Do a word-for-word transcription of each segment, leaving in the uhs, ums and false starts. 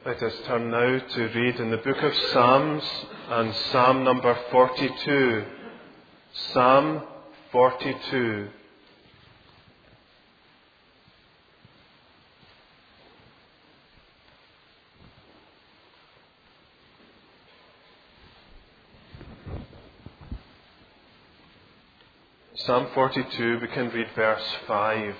Let us turn now to read in the book of Psalms and Psalm number forty-two. Psalm forty-two. Psalm forty-two, we can read verse five.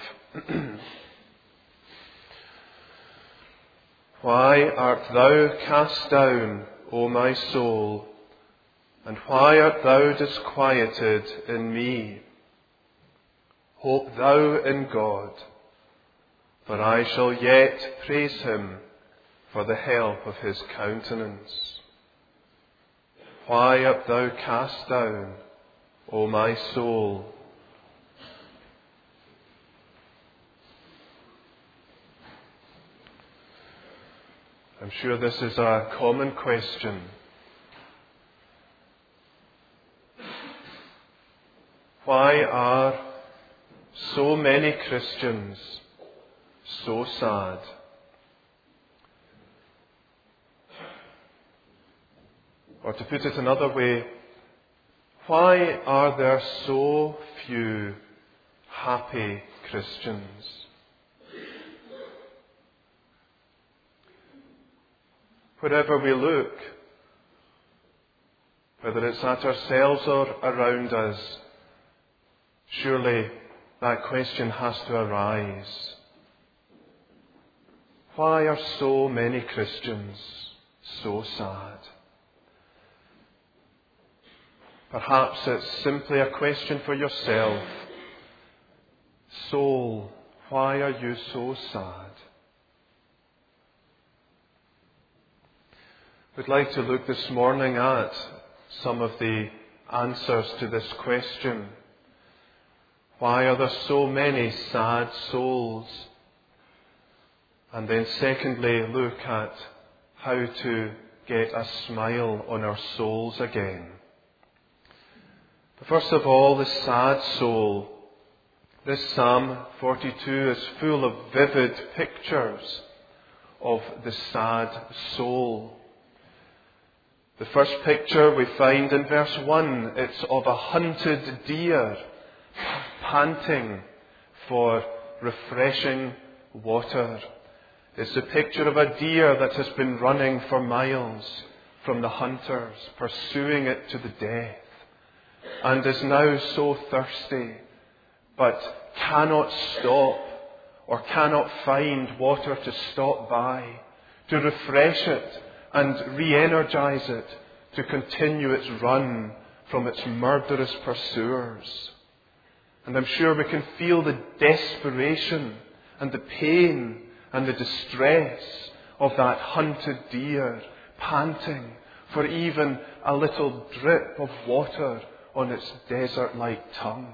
Why art thou cast down, O my soul, and why art thou disquieted in me? Hope thou in God, for I shall yet praise him for the help of his countenance. Why art thou cast down, O my soul? I'm sure this is a common question. Why are so many Christians so sad? Or to put it another way, why are there so few happy Christians? Wherever we look, whether it's at ourselves or around us, surely that question has to arise. Why are so many Christians so sad? Perhaps it's simply a question for yourself. Soul, why are you so sad? We'd like to look this morning at some of the answers to this question. Why are there so many sad souls? And then secondly, look at how to get a smile on our souls again. But first of all, the sad soul. This Psalm forty-two is full of vivid pictures of the sad soul. The first picture we find in verse one. It's of a hunted deer panting for refreshing water. It's a picture of a deer that has been running for miles from the hunters, pursuing it to the death, and is now so thirsty, but cannot stop or cannot find water to stop by, to refresh it and re-energize it to continue its run from its murderous pursuers. And I'm sure we can feel the desperation and the pain and the distress of that hunted deer panting for even a little drip of water on its desert-like tongue.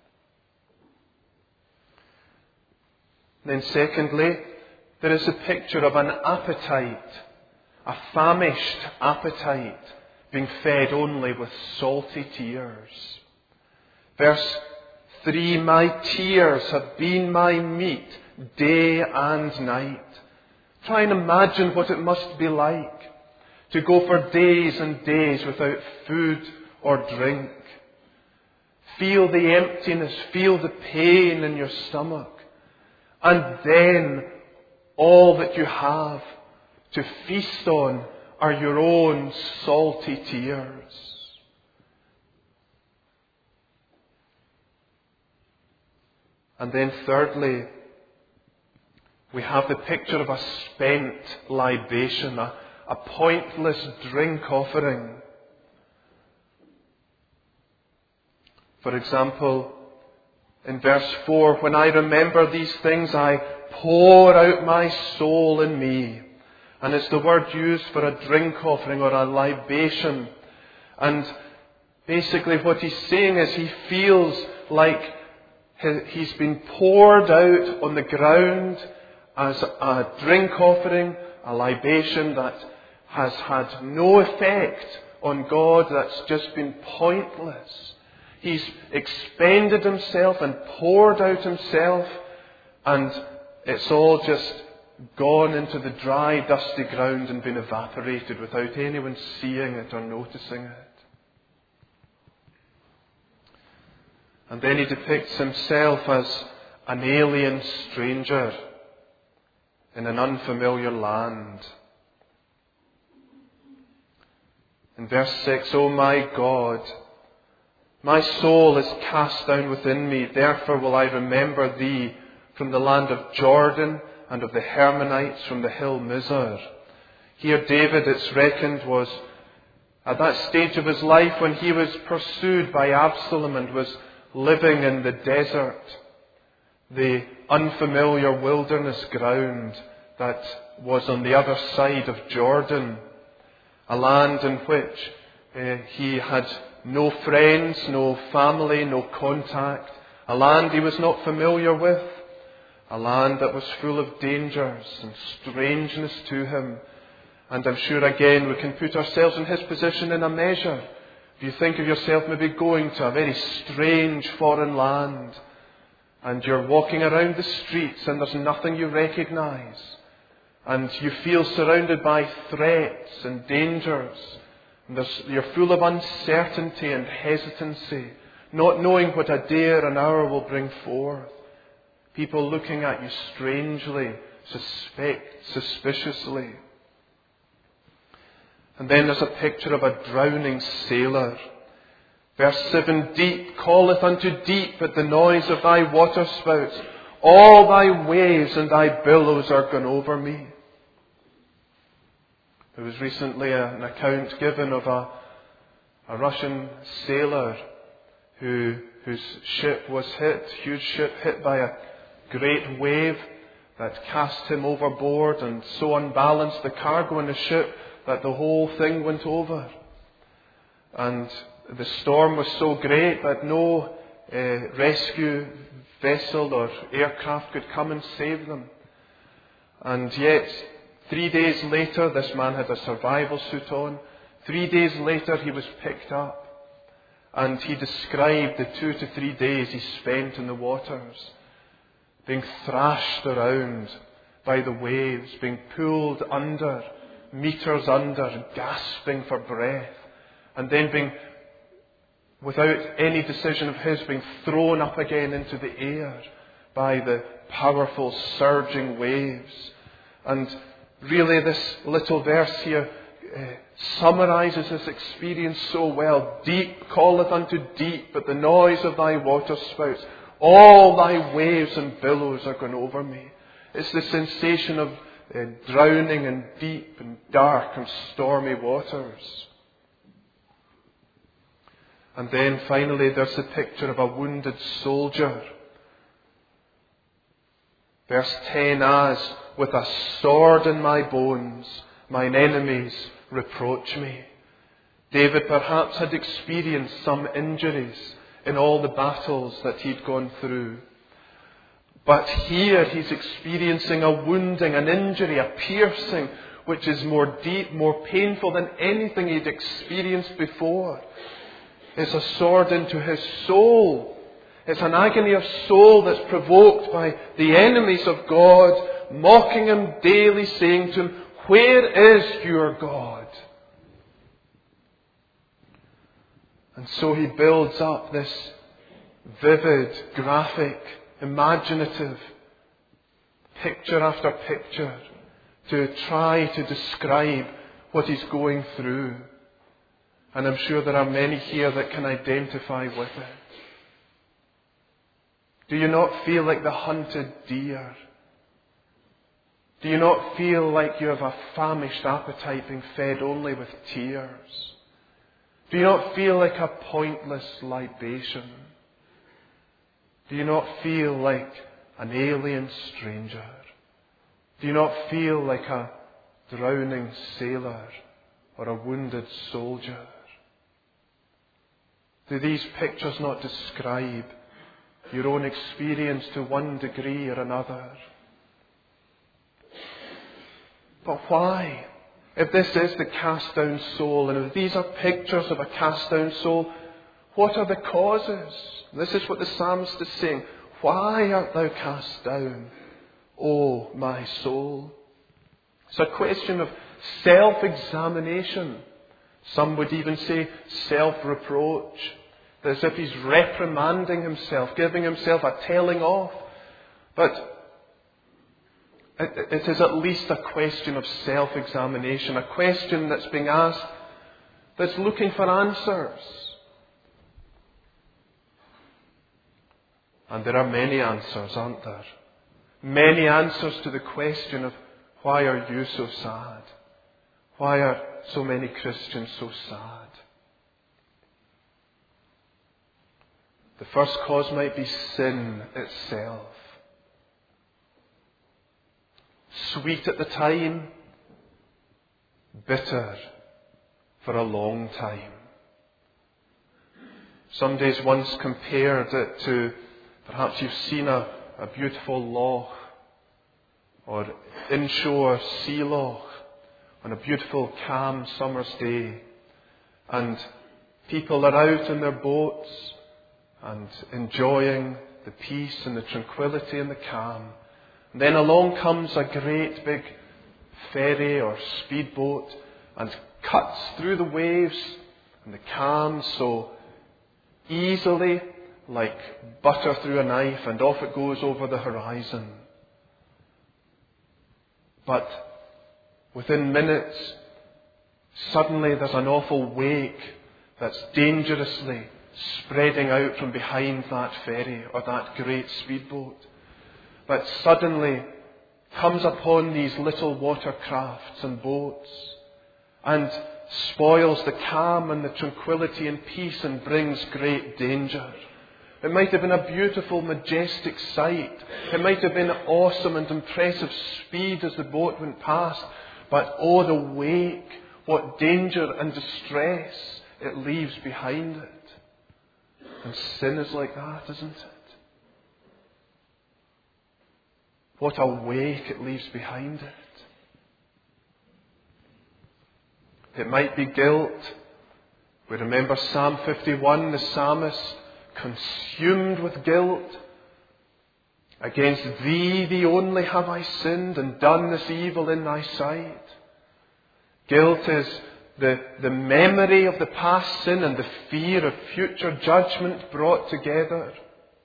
Then secondly, there is a picture of an appetite, a famished appetite, being fed only with salty tears. Verse three, my tears have been my meat day and night. Try and imagine what it must be like to go for days and days without food or drink. Feel the emptiness, feel the pain in your stomach. And then all that you have to feast on are your own salty tears. And then thirdly, we have the picture of a spent libation, a, a pointless drink offering. For example, in verse four, when I remember these things, I pour out my soul in me. And it's the word used for a drink offering or a libation. And basically what he's saying is he feels like he's been poured out on the ground as a drink offering, a libation that has had no effect on God, that's just been pointless. He's expended himself and poured out himself, and it's all just gone into the dry, dusty ground and been evaporated without anyone seeing it or noticing it. And then he depicts himself as an alien stranger in an unfamiliar land. In verse six, "O my God, my soul is cast down within me, therefore will I remember thee from the land of Jordan and of the Hermonites from the hill Mizar." Here David, it's reckoned, was at that stage of his life when he was pursued by Absalom and was living in the desert, the unfamiliar wilderness ground that was on the other side of Jordan, a land in which uh, he had no friends, no family, no contact, a land he was not familiar with, a land that was full of dangers and strangeness to him. And I'm sure again we can put ourselves in his position in a measure. If you think of yourself maybe going to a very strange foreign land and you're walking around the streets and there's nothing you recognize and you feel surrounded by threats and dangers and you're full of uncertainty and hesitancy, not knowing what a day or an hour will bring forth. People looking at you strangely, suspect, suspiciously. And then there's a picture of a drowning sailor. Verse seven, "Deep calleth unto deep at the noise of thy waterspouts. All thy waves and thy billows are gone over me." There was recently an account given of a, a Russian sailor who, whose ship was hit, huge ship hit by a great wave that cast him overboard and so unbalanced the cargo in the ship that the whole thing went over. And the storm was so great that no uh, rescue vessel or aircraft could come and save them. And yet, three days later, this man had a survival suit on. Three days later, he was picked up. And he described the two to three days he spent in the waters, being thrashed around by the waves, being pulled under, meters under, gasping for breath, and then being, without any decision of his, being thrown up again into the air by the powerful surging waves. And really this little verse here uh, summarizes his experience so well. "Deep calleth unto deep at the noise of thy waterspouts. All thy waves and billows are gone over me." It's the sensation of uh, drowning in deep and dark and stormy waters. And then finally there's the picture of a wounded soldier. Verse ten, "As with a sword in my bones, mine enemies reproach me." David perhaps had experienced some injuries in all the battles that he'd gone through. But here he's experiencing a wounding, an injury, a piercing, which is more deep, more painful than anything he'd experienced before. It's a sword into his soul. It's an agony of soul that's provoked by the enemies of God, mocking him daily, saying to him, "Where is your God?" And so he builds up this vivid, graphic, imaginative picture after picture to try to describe what he's going through. And I'm sure there are many here that can identify with it. Do you not feel like the hunted deer? Do you not feel like you have a famished appetite being fed only with tears? Do you not feel like a pointless libation? Do you not feel like an alien stranger? Do you not feel like a drowning sailor or a wounded soldier? Do these pictures not describe your own experience to one degree or another? But why? If this is the cast down soul, and if these are pictures of a cast down soul, what are the causes? This is what the psalmist is saying. Why art thou cast down, O my soul? It's a question of self-examination. Some would even say self-reproach. As if he's reprimanding himself, giving himself a telling off. But it is at least a question of self-examination, a question that's being asked, that's looking for answers. And there are many answers, aren't there? Many answers to the question of, why are you so sad? Why are so many Christians so sad? The first cause might be sin itself. Sweet at the time, bitter for a long time. Some days once compared it to, perhaps you've seen a, a beautiful loch or inshore sea loch on a beautiful calm summer's day, and people are out in their boats and enjoying the peace and the tranquility and the calm. And then along comes a great big ferry or speedboat and cuts through the waves and the calm so easily, like butter through a knife, and off it goes over the horizon. But within minutes, suddenly there's an awful wake that's dangerously spreading out from behind that ferry or that great speedboat. But suddenly comes upon these little watercrafts and boats and spoils the calm and the tranquility and peace and brings great danger. It might have been a beautiful, majestic sight. It might have been awesome and impressive speed as the boat went past. But oh, the wake, what danger and distress it leaves behind it. And sin is like that, isn't it? What a wake it leaves behind it. It might be guilt. We remember Psalm fifty-one, the psalmist consumed with guilt. Against thee, thee only have I sinned and done this evil in thy sight. Guilt is the, the memory of the past sin and the fear of future judgment brought together.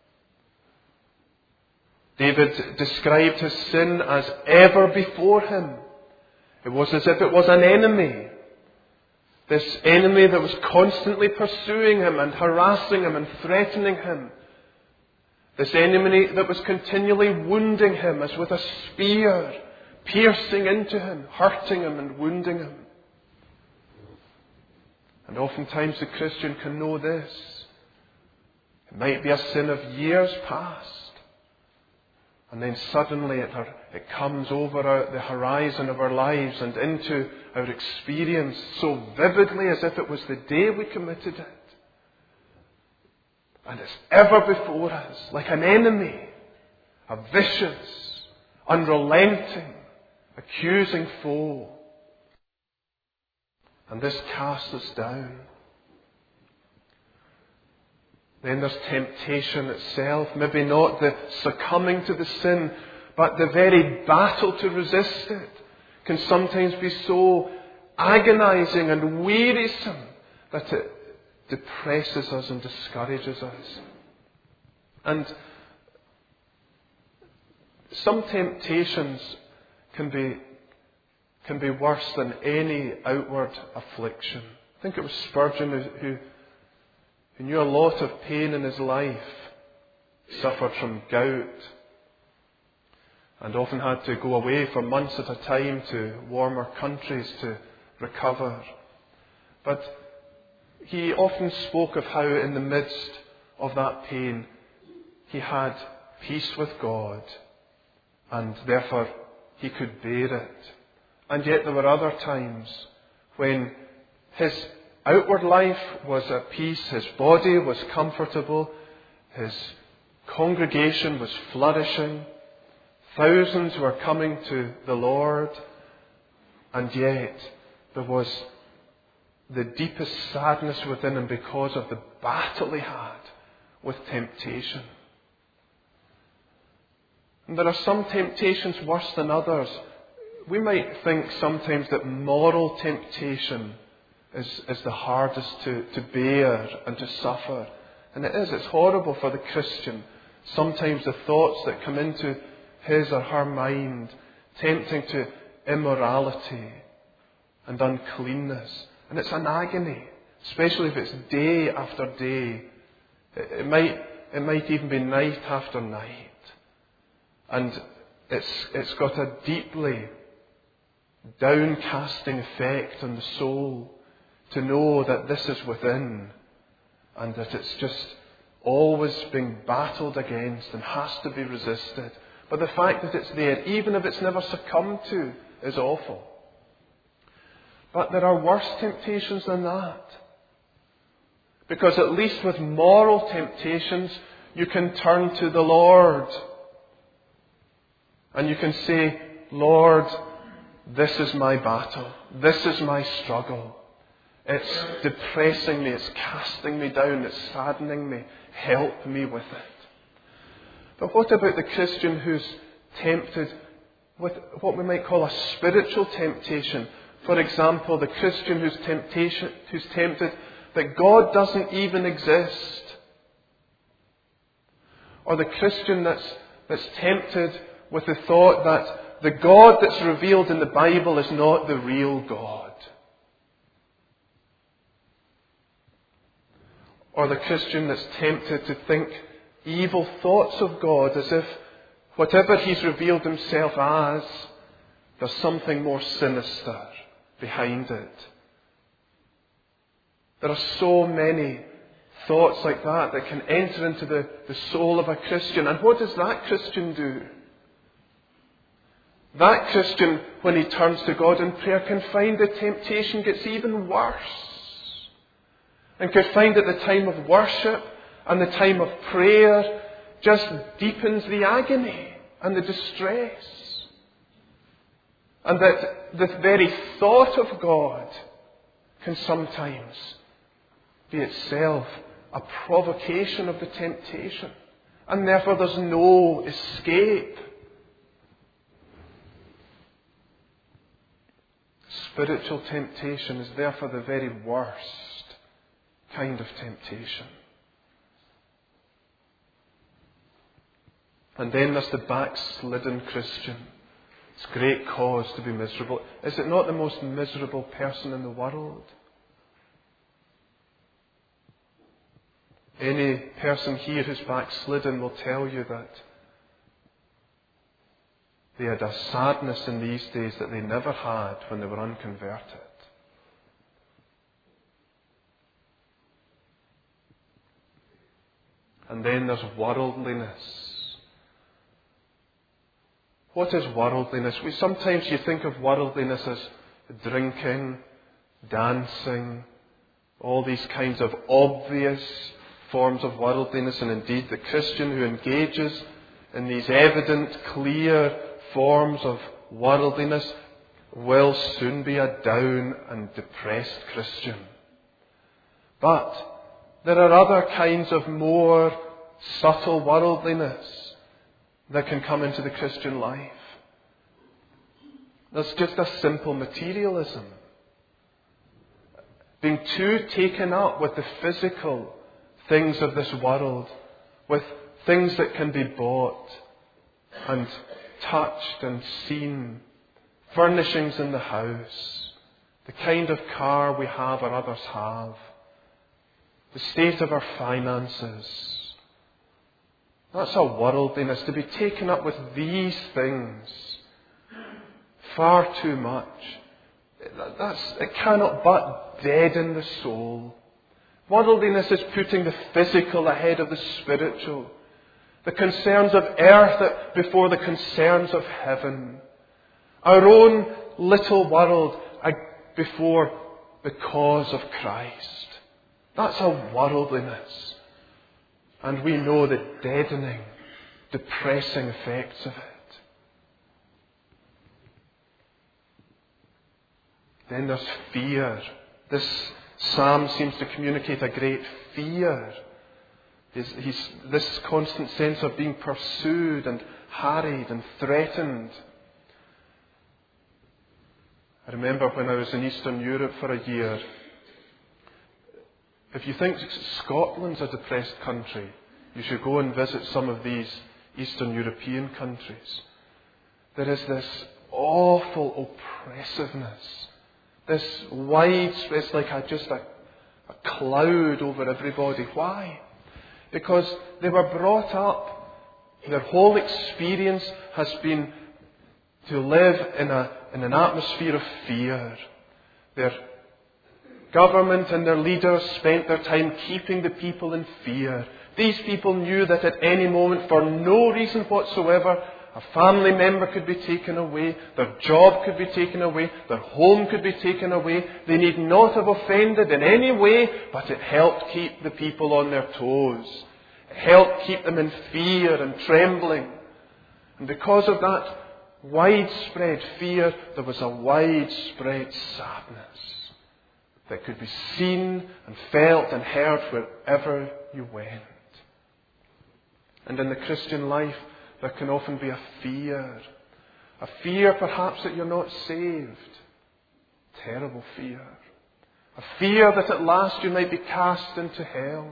David described his sin as ever before him. It was as if it was an enemy. This enemy that was constantly pursuing him and harassing him and threatening him. This enemy that was continually wounding him as with a spear, piercing into him, hurting him and wounding him. And oftentimes the Christian can know this. It might be a sin of years past. And then suddenly it, it comes over our, the horizon of our lives and into our experience so vividly as if it was the day we committed it. And it's ever before us, like an enemy, a vicious, unrelenting, accusing foe. And this casts us down. Then there's temptation itself. Maybe not the succumbing to the sin, but the very battle to resist it can sometimes be so agonizing and wearisome that it depresses us and discourages us. And some temptations can be, can be worse than any outward affliction. I think it was Spurgeon who, who He knew a lot of pain in his life, suffered from gout, and often had to go away for months at a time to warmer countries to recover. But he often spoke of how in the midst of that pain he had peace with God, and therefore he could bear it. And yet there were other times when his outward life was at peace, his body was comfortable, his congregation was flourishing, thousands were coming to the Lord, and yet there was the deepest sadness within him because of the battle he had with temptation. And there are some temptations worse than others. we might think sometimes that moral temptation is, is the hardest to, to bear and to suffer. And it is. It's horrible for the Christian. Sometimes the thoughts that come into his or her mind, tempting to immorality and uncleanness. And it's an agony, especially if it's day after day. It, it might it might even be night after night. And it's it's got a deeply downcasting effect on the soul to know that this is within and that it's just always being battled against and has to be resisted. But the fact that it's there, even if it's never succumbed to, is awful. But there are worse temptations than that. Because at least with moral temptations, you can turn to the Lord. And you can say, Lord, this is my battle. This is my struggle. It's depressing me. It's casting me down. It's saddening me. Help me with it. But what about the Christian who's tempted with what we might call a spiritual temptation? For example, the Christian who's temptation, who's tempted that God doesn't even exist. Or the Christian that's, that's tempted with the thought that the God that's revealed in the Bible is not the real God. Or the Christian that's tempted to think evil thoughts of God as if whatever He's revealed Himself as, there's something more sinister behind it. There are so many thoughts like that that can enter into the, the soul of a Christian. And what does that Christian do? That Christian, when he turns to God in prayer, can find the temptation gets even worse. And can find that the time of worship and the time of prayer just deepens the agony and the distress. And that the very thought of God can sometimes be itself a provocation of the temptation. And therefore there's no escape. Spiritual temptation is therefore the very worst kind of temptation. And then there's the backslidden Christian. It's great cause to be miserable. Is it not the most miserable person in the world? Any person here who's backslidden will tell you that they had a sadness in these days that they never had when they were unconverted. And then there's worldliness. What is worldliness? We sometimes you think of worldliness as drinking, dancing, all these kinds of obvious forms of worldliness. And indeed, the Christian who engages in these evident, clear forms of worldliness will soon be a down and depressed Christian. But there are other kinds of more subtle worldliness that can come into the Christian life. There's just a simple materialism. Being too taken up with the physical things of this world, with things that can be bought and touched and seen, furnishings in the house, the kind of car we have or others have, the state of our finances. That's a worldliness, to be taken up with these things far too much. That's, it cannot but deaden the soul. Worldliness is putting the physical ahead of the spiritual, the concerns of earth before the concerns of heaven, our own little world before the cause of Christ. That's a worldliness. And we know the deadening, depressing effects of it. Then there's fear. This psalm seems to communicate a great fear. He's, he's, this constant sense of being pursued and harried and threatened. I remember when I was in Eastern Europe for a year, if you think Scotland's a depressed country, you should go and visit some of these Eastern European countries. There is this awful oppressiveness, this widespread, it's like a, just a, a cloud over everybody. Why? Because they were brought up, their whole experience has been to live in a in an atmosphere of fear. Their government and their leaders spent their time keeping the people in fear. These people knew that at any moment, for no reason whatsoever, a family member could be taken away, their job could be taken away, their home could be taken away. They need not have offended in any way, but it helped keep the people on their toes. It helped keep them in fear and trembling. And because of that widespread fear, there was a widespread sadness that could be seen and felt and heard wherever you went. And in the Christian life, there can often be a fear. A fear perhaps that you're not saved. Terrible fear. A fear that at last you might be cast into hell.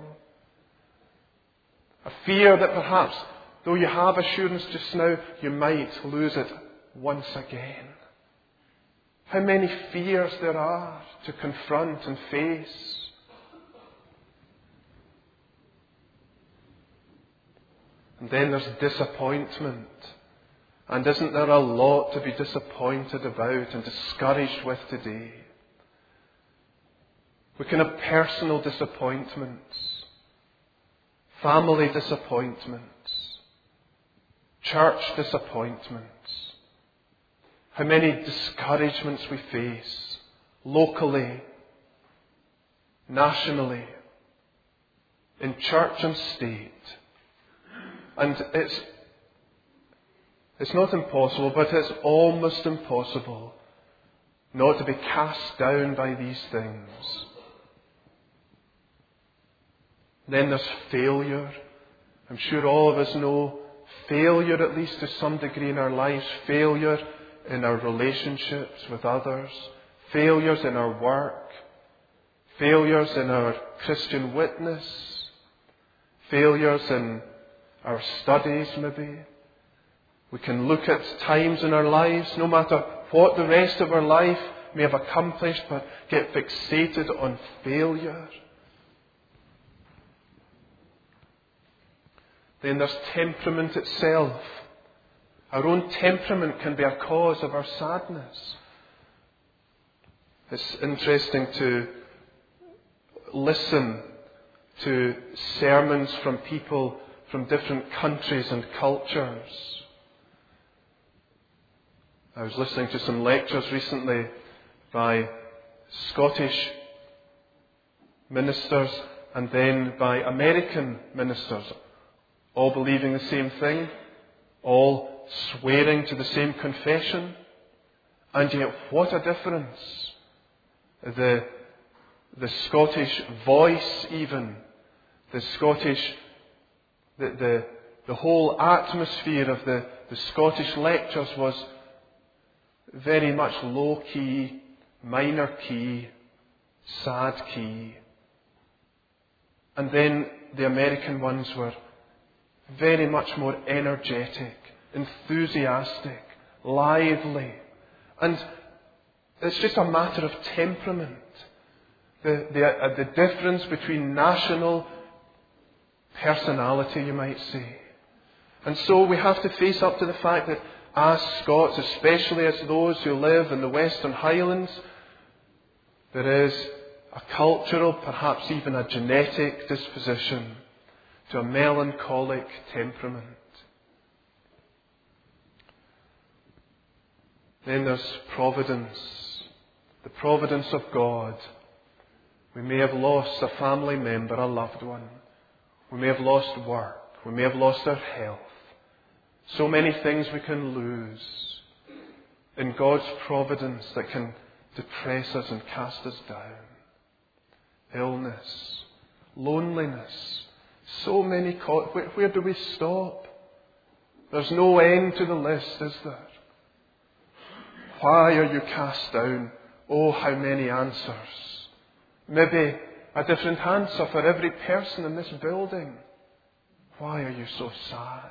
A fear that perhaps, though you have assurance just now, you might lose it once again. How many fears there are to confront and face. And then there's disappointment. And isn't there a lot to be disappointed about and discouraged with today? We can have personal disappointments, family disappointments, church disappointments. How many discouragements we face locally, nationally, in church and state. And it's, it's not impossible, but it's almost impossible not to be cast down by these things. Then there's failure. I'm sure all of us know failure, at least to some degree in our lives. Failure in our relationships with others. Failures in our work. Failures in our Christian witness. Failures in our studies, maybe. We can look at times in our lives, no matter what the rest of our life may have accomplished, but get fixated on failure. Then there's temperament itself. Our own temperament can be a cause of our sadness. It's interesting to listen to sermons from people from different countries and cultures. I was listening to some lectures recently by Scottish ministers and then by American ministers, all believing the same thing, all swearing to the same confession. And yet what a difference. The, the Scottish voice even, the Scottish The, the, the whole atmosphere of the, the Scottish lectures was very much low-key, minor key, sad key. And then the American ones were very much more energetic, enthusiastic, lively. And it's just a matter of temperament. The, the, uh, the difference between national personality, you might say. And so we have to face up to the fact that as Scots, especially as those who live in the Western Highlands, there is a cultural, perhaps even a genetic disposition to a melancholic temperament. Then there's providence, the providence of God. We may have lost a family member, a loved one. We may have lost work. We may have lost our health. So many things we can lose in God's providence that can depress us and cast us down. Illness, loneliness, so many. Co- where, where do we stop? There's no end to the list, is there? Why are you cast down? Oh, how many answers. Maybe a different answer for every person in this building. Why are you so sad?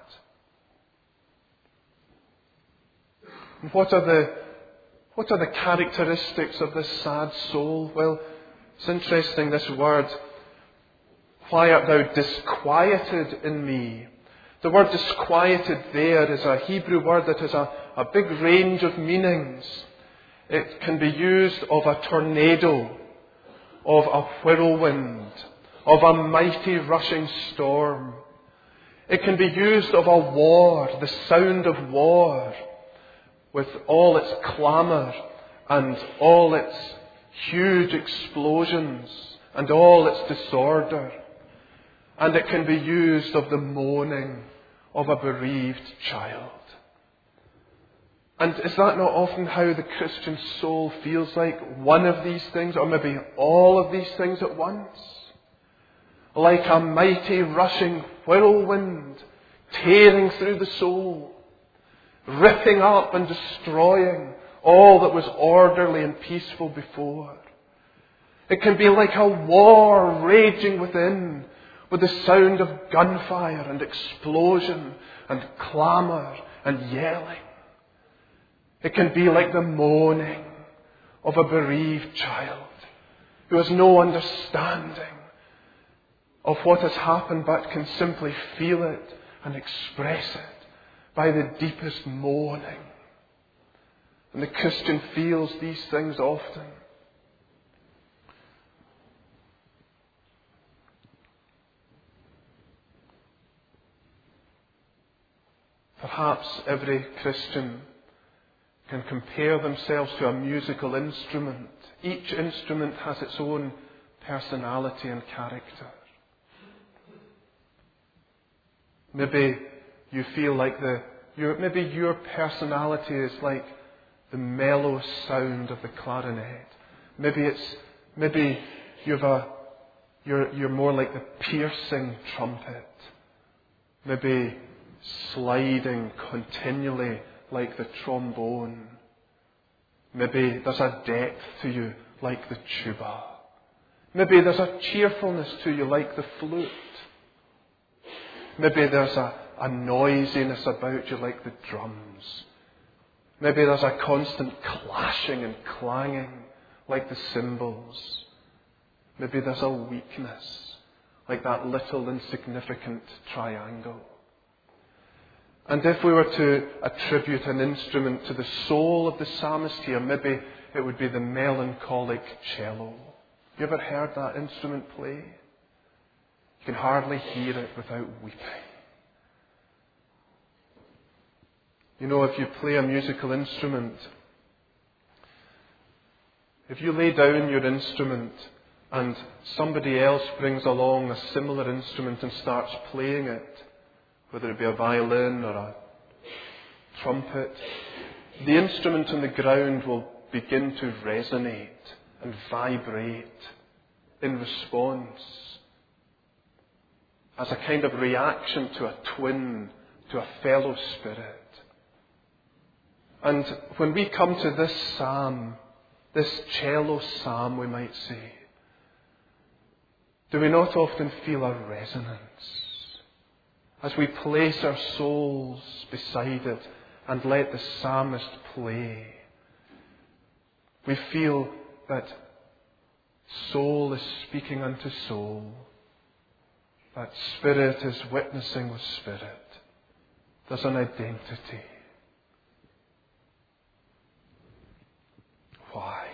And what are the what are the characteristics of this sad soul? Well, it's interesting, this word, why art thou disquieted in me? The word disquieted there is a Hebrew word that has a, a big range of meanings. It can be used of a tornado, of a whirlwind, of a mighty rushing storm. It can be used of a war, the sound of war, with all its clamour and all its huge explosions and all its disorder. And it can be used of the moaning of a bereaved child. And is that not often how the Christian soul feels like? One of these things, or maybe all of these things at once? Like a mighty rushing whirlwind tearing through the soul, ripping up and destroying all that was orderly and peaceful before. It can be like a war raging within, with the sound of gunfire and explosion and clamour and yelling. It can be like the moaning of a bereaved child who has no understanding of what has happened but can simply feel it and express it by the deepest moaning. And the Christian feels these things often. Perhaps every Christian can compare themselves to a musical instrument. Each instrument has its own personality and character. Maybe you feel like the, your, maybe your personality is like the mellow sound of the clarinet. Maybe it's, maybe you've a, you're, you're more like the piercing trumpet. Maybe sliding continually like the trombone. Maybe there's a depth to you like the tuba. Maybe there's a cheerfulness to you like the flute. Maybe there's a, a noisiness about you like the drums. Maybe there's a constant clashing and clanging like the cymbals. Maybe there's a weakness like that little insignificant triangle. And if we were to attribute an instrument to the soul of the psalmist here, maybe it would be the melancholic cello. You ever heard that instrument play? You can hardly hear it without weeping. You know, if you play a musical instrument, if you lay down your instrument and somebody else brings along a similar instrument and starts playing it, whether it be a violin or a trumpet, the instrument on the ground will begin to resonate and vibrate in response as a kind of reaction to a twin, to a fellow spirit. And when we come to this psalm, this cello psalm, we might say, do we not often feel a resonance as we place our souls beside it and let the psalmist play? We feel that soul is speaking unto soul, that spirit is witnessing with spirit. There's an identity. Why?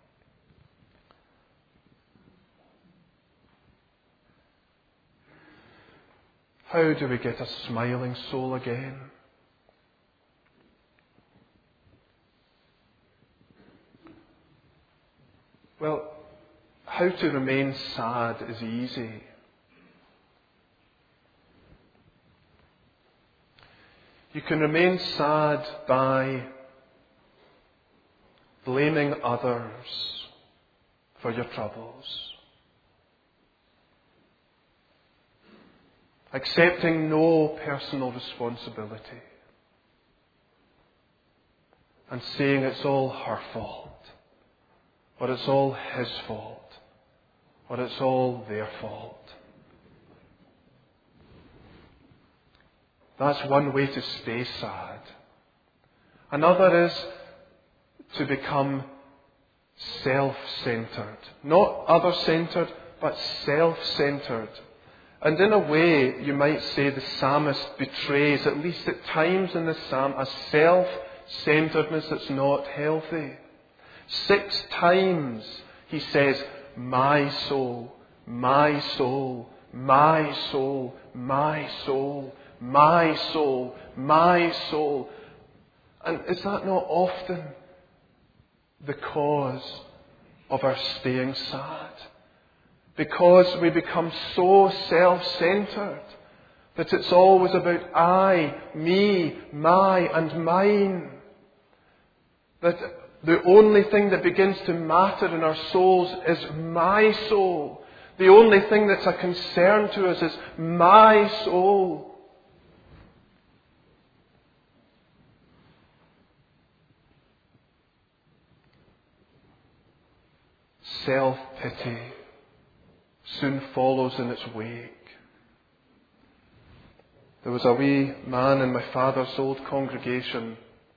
How do we get a smiling soul again? Well, how to remain sad is easy. You can remain sad by blaming others for your troubles, accepting no personal responsibility, and saying it's all her fault, or it's all his fault, or it's all their fault. That's one way to stay sad. Another is to become self-centered. Not other-centered, but self-centered. And in a way, you might say the psalmist betrays, at least at times in the psalm, a self-centeredness that's not healthy. Six times he says, my soul, my soul, my soul, my soul, my soul, my soul. And is that not often the cause of our staying sad? Because we become so self-centered that it's always about I, me, my and mine. That the only thing that begins to matter in our souls is my soul. The only thing that's a concern to us is my soul. Self-pity soon follows in its wake. There was a wee man in my father's old congregation.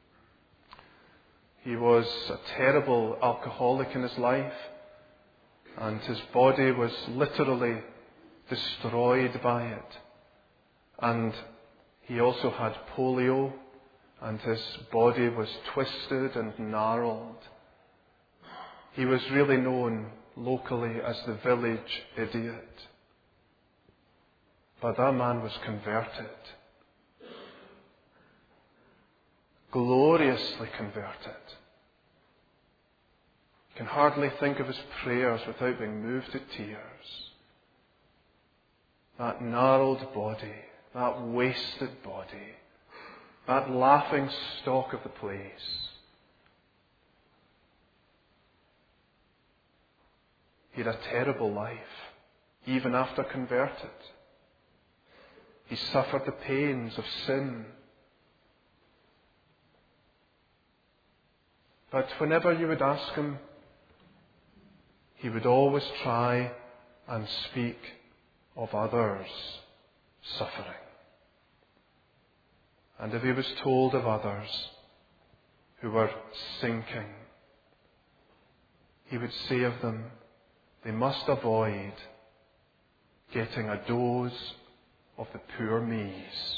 He was a terrible alcoholic in his life, and his body was literally destroyed by it. And he also had polio, and his body was twisted and gnarled. He was really known locally as the village idiot. But that man was converted. Gloriously converted. You can hardly think of his prayers without being moved to tears. That gnarled body, that wasted body, that laughing stock of the place. He had a terrible life, even after converted. He suffered the pains of sin. But whenever you would ask him, he would always try and speak of others suffering. And if he was told of others who were sinking, he would say of them, they must avoid getting a dose of the poor me's.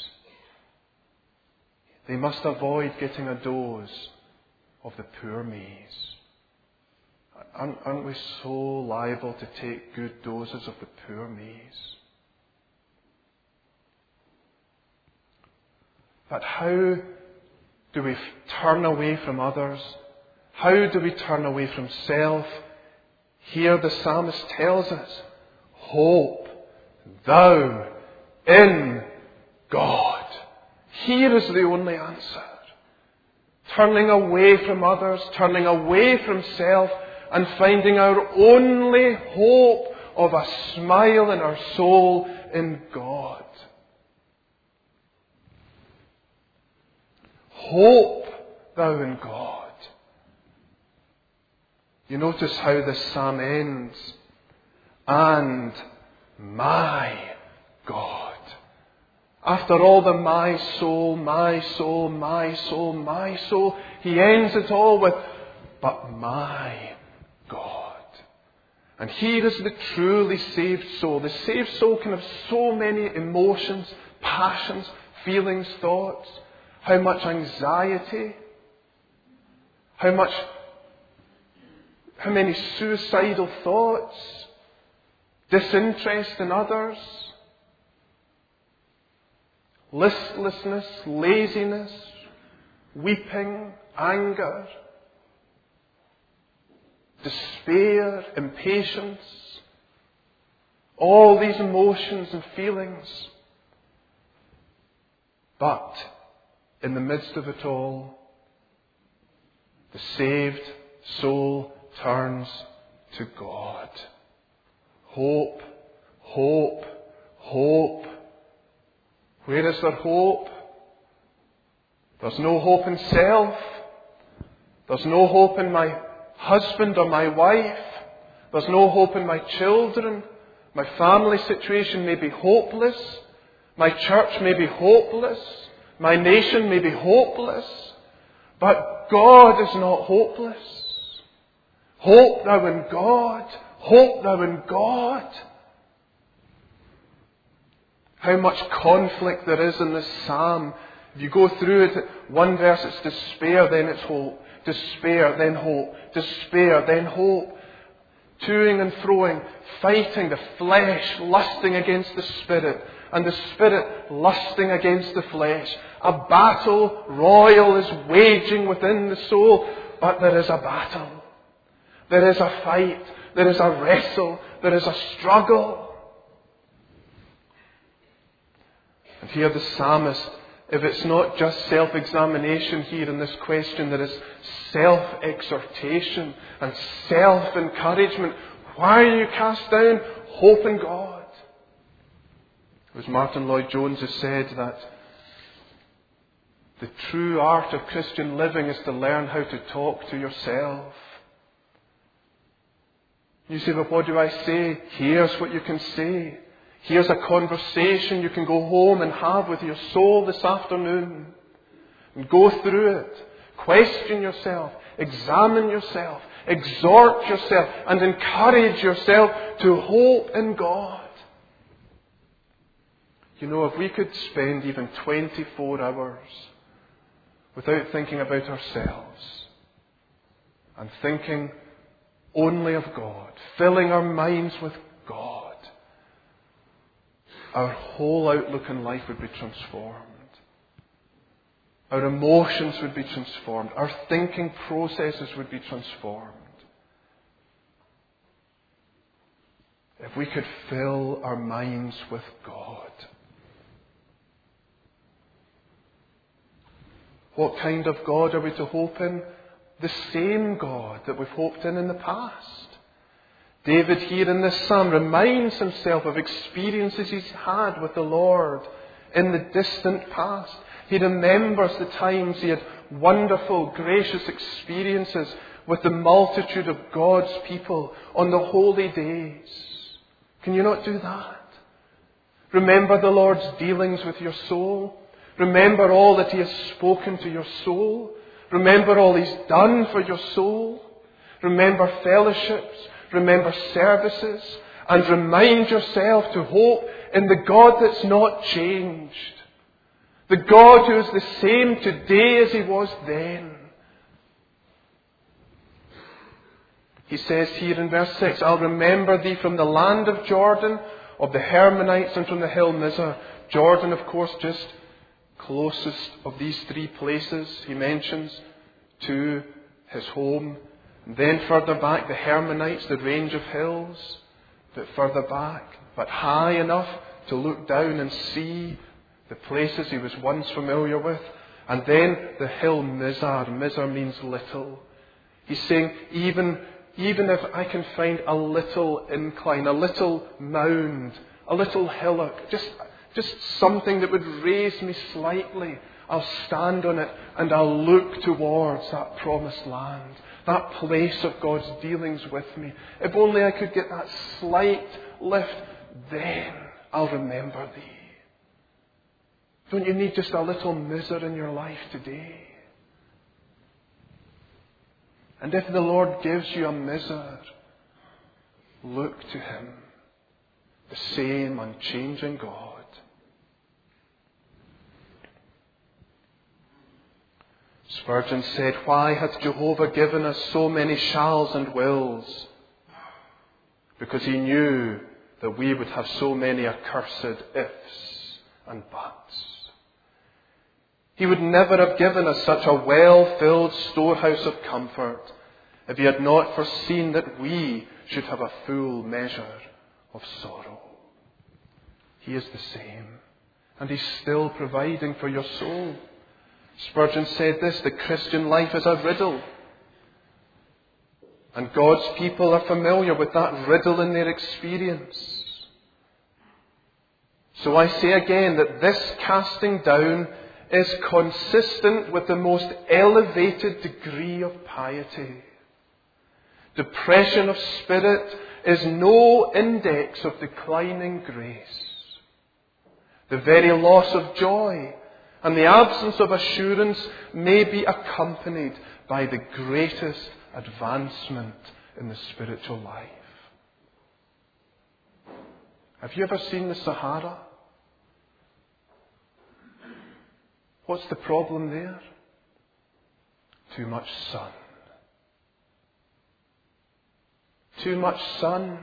They must avoid getting a dose of the poor me's. Aren't, aren't we so liable to take good doses of the poor me's? But how do we turn away from others? How do we turn away from self? Here the psalmist tells us, hope thou in God. Here is the only answer. Turning away from others, turning away from self, and finding our only hope of a smile in our soul in God. Hope thou in God. You notice how this psalm ends. And my God. After all the my soul, my soul, my soul, my soul, he ends it all with, but my God. And here is the truly saved soul. The saved soul can have so many emotions, passions, feelings, thoughts. How much anxiety. How much How many suicidal thoughts, disinterest in others, listlessness, laziness, weeping, anger, despair, impatience, all these emotions and feelings. But in the midst of it all, the saved soul turns to God. Hope, hope, hope. Where is there hope? There's no hope in self. There's no hope in my husband or my wife. There's no hope in my children. My family situation may be hopeless. My church may be hopeless. My nation may be hopeless. But God is not hopeless. Hope thou in God. Hope thou in God. How much conflict there is in this psalm. If you go through it, one verse it's despair, then it's hope. Despair, then hope. Despair, then hope. Toing and froing, fighting the flesh, lusting against the spirit, and the spirit lusting against the flesh. A battle royal is waging within the soul, but there is a battle. There is a fight. There is a wrestle. There is a struggle. And here the psalmist, if it's not just self-examination here in this question, there is self-exhortation and self-encouragement. Why are you cast down? Hope in God. As Martin Lloyd-Jones has said, that the true art of Christian living is to learn how to talk to yourself. You say, well, what do I say? Here's what you can say. Here's a conversation you can go home and have with your soul this afternoon. And go through it. Question yourself. Examine yourself. Exhort yourself. And encourage yourself to hope in God. You know, if we could spend even twenty-four hours without thinking about ourselves and thinking only of God, filling our minds with God, our whole outlook in life would be transformed. Our emotions would be transformed. Our thinking processes would be transformed. If we could fill our minds with God. What kind of God are we to hope in? The same God that we've hoped in in the past. David here in this psalm reminds himself of experiences he's had with the Lord in the distant past. He remembers the times he had wonderful, gracious experiences with the multitude of God's people on the holy days. Can you not do that? Remember the Lord's dealings with your soul. Remember all that He has spoken to your soul. Remember all He's done for your soul. Remember fellowships. Remember services. And remind yourself to hope in the God that's not changed. The God who is the same today as He was then. He says here in verse six, I'll remember thee from the land of Jordan, of the Hermonites, and from the hill Mizar. Jordan, of course, just closest of these three places he mentions to his home. And then further back, the Hermonites, the range of hills. A bit further back, but high enough to look down and see the places he was once familiar with. And then the hill Mizar. Mizar means little. He's saying, even, even if I can find a little incline, a little mound, a little hillock, just, just something that would raise me slightly, I'll stand on it and I'll look towards that promised land, that place of God's dealings with me. If only I could get that slight lift, then I'll remember thee. Don't you need just a little Mizar in your life today? And if the Lord gives you a Mizar, look to Him, the same unchanging God. Spurgeon said, why hath Jehovah given us so many shalls and wills? Because He knew that we would have so many accursed ifs and buts. He would never have given us such a well-filled storehouse of comfort if He had not foreseen that we should have a full measure of sorrow. He is the same, and He's still providing for your soul. Spurgeon said this, the Christian life is a riddle. And God's people are familiar with that riddle in their experience. So I say again that this casting down is consistent with the most elevated degree of piety. Depression of spirit is no index of declining grace. The very loss of joy and the absence of assurance may be accompanied by the greatest advancement in the spiritual life. Have you ever seen the Sahara? What's the problem there? Too much sun. Too much sun.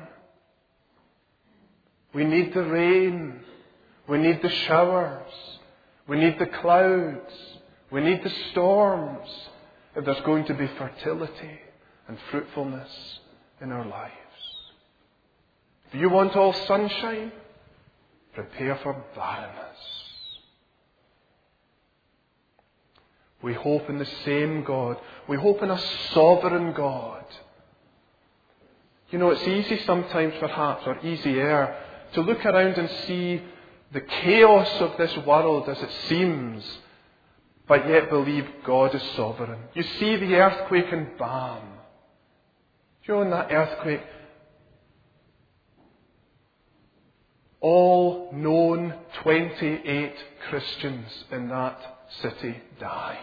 We need the rain. We need the showers. We need the clouds. We need the storms if there's going to be fertility and fruitfulness in our lives. If you want all sunshine, prepare for barrenness. We hope in the same God. We hope in a sovereign God. You know, it's easy sometimes perhaps, or easier, to look around and see the chaos of this world as it seems, but yet believe God is sovereign. You see the earthquake in Bam. You know, in that earthquake, all known twenty-eight Christians in that city died.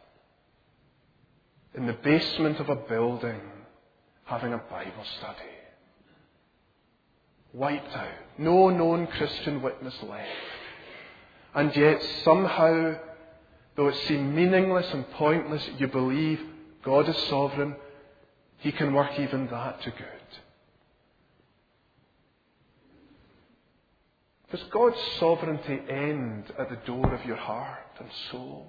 In the basement of a building, having a Bible study. Wiped out. No known Christian witness left. And yet somehow, though it seemed meaningless and pointless, you believe God is sovereign. He can work even that to good. Does God's sovereignty end at the door of your heart and soul?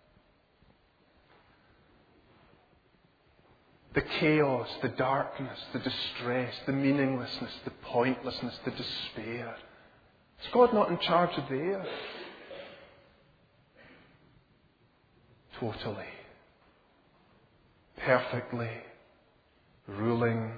The chaos, the darkness, the distress, the meaninglessness, the pointlessness, the despair. Is God not in charge of there? Totally. Perfectly. Ruling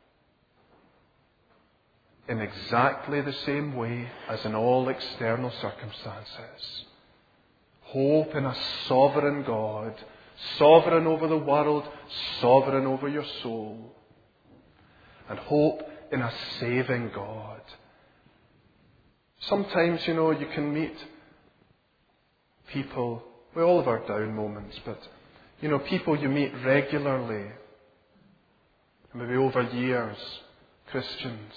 in exactly the same way as in all external circumstances. Hope in a sovereign God, sovereign over the world, sovereign over your soul. And hope in a saving God. Sometimes, you know, you can meet people, we all have our down moments, but, you know, people you meet regularly, maybe over years, Christians,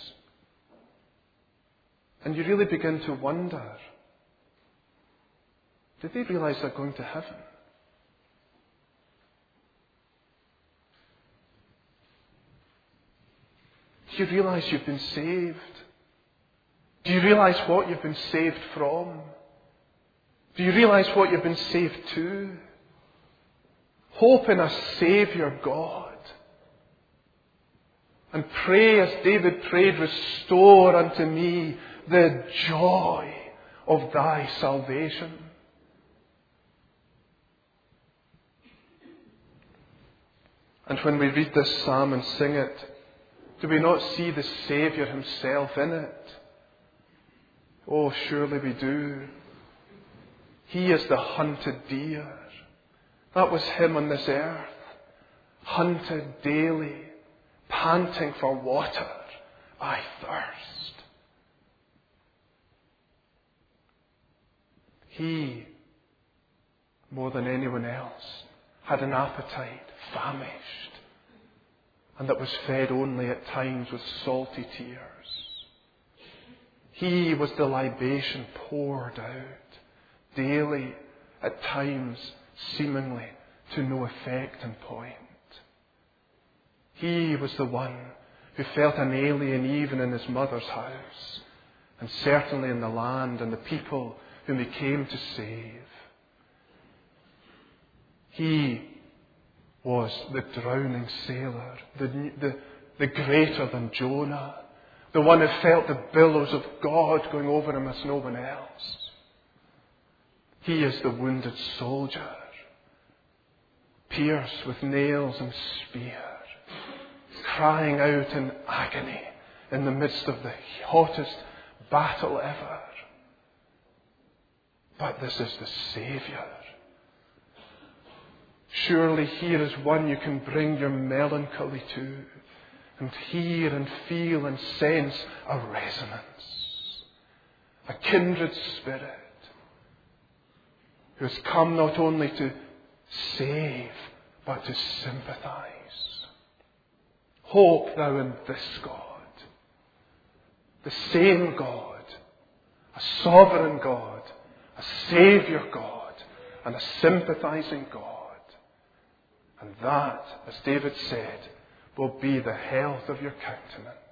and you really begin to wonder, did they realize they're going to heaven? Do you realize you've been saved? Do you realize what you've been saved from? Do you realize what you've been saved to? Hope in a Saviour God. And pray as David prayed, restore unto me the joy of thy salvation. And when we read this psalm and sing it, do we not see the Saviour himself in it? Oh, surely we do. He is the hunted deer. That was him on this earth. Hunted daily, panting for water. I thirst. He, more than anyone else, had an appetite, famished, and that was fed only at times with salty tears. He was the libation poured out daily, at times seemingly to no effect and point. He was the one who felt an alien even in his mother's house, and certainly in the land and the people whom he came to save. He was the drowning sailor, the, the, the greater than Jonah, the one who felt the billows of God going over him as no one else. He is the wounded soldier, pierced with nails and spear, crying out in agony in the midst of the hottest battle ever. but this is the Saviour. Surely here is one you can bring your melancholy to, and hear and feel and sense a resonance, a kindred spirit who has come not only to save, but to sympathize. Hope thou in this God, the same God, a sovereign God, a Saviour God, and a sympathizing God. And that, as David said, will be the health of your countenance.